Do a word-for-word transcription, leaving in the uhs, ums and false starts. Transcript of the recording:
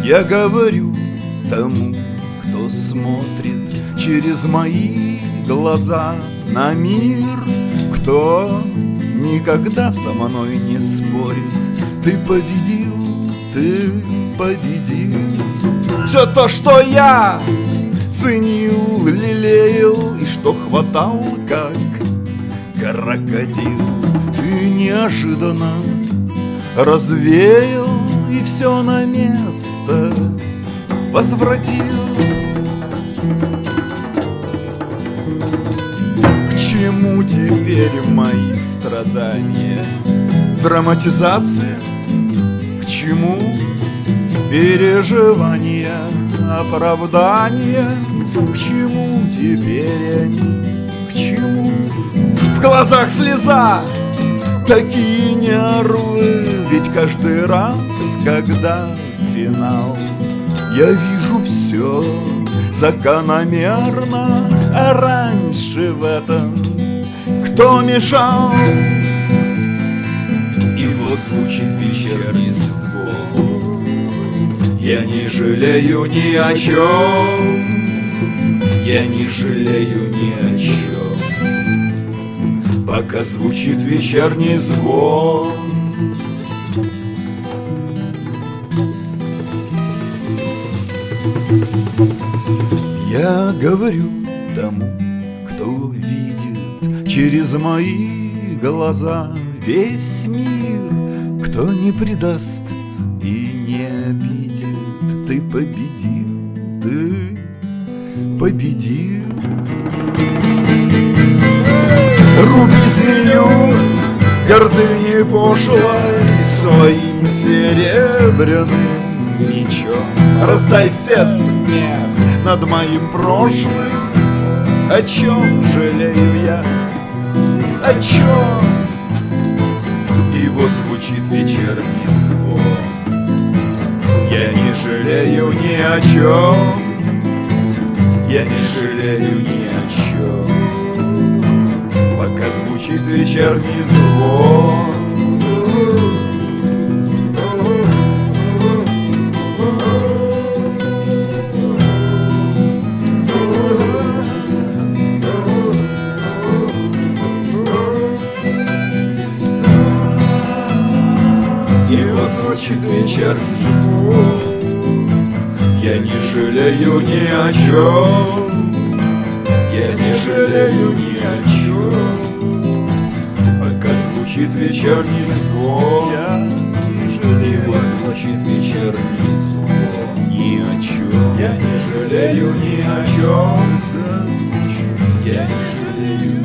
Я говорю тому, кто смотрит через мои глаза на мир, кто никогда со мной не спорит: ты победил, ты победил. Все то, что я ценил, лелеял и что хватал, как крокодил, ты неожиданно развеял и все на место возвратил. К чему теперь мои страдания? Драматизация? К чему переживания, оправдания? К чему теперь они? К чему? В глазах слеза, такие нервы, ведь каждый раз, когда финал, я вижу все закономерно, а раньше в этом кто мешал? И вот звучит вечерний звон, я не жалею ни о чем, я не жалею ни о чем, пока звучит вечерний звон. Я говорю тому, кто видит через мои глаза весь мир, кто не предаст и не обидит: ты победил, ты победил. Руби змею гордыни пошлой своим серебряным мечом, раздайся смех над моим прошлым. О чем жалею я? О чем? И вот звучит вечерний звон, я не жалею ни о чем, я не жалею ни о чем, пока звучит вечерний звон. И вот звучит вечерний звон, я не жалею ни о чем, я не жалею ни о чем, пока звучит вечерний звон. И вот звучит вечерний звон, ни о чем, я не жалею ни о чем, я не жалею.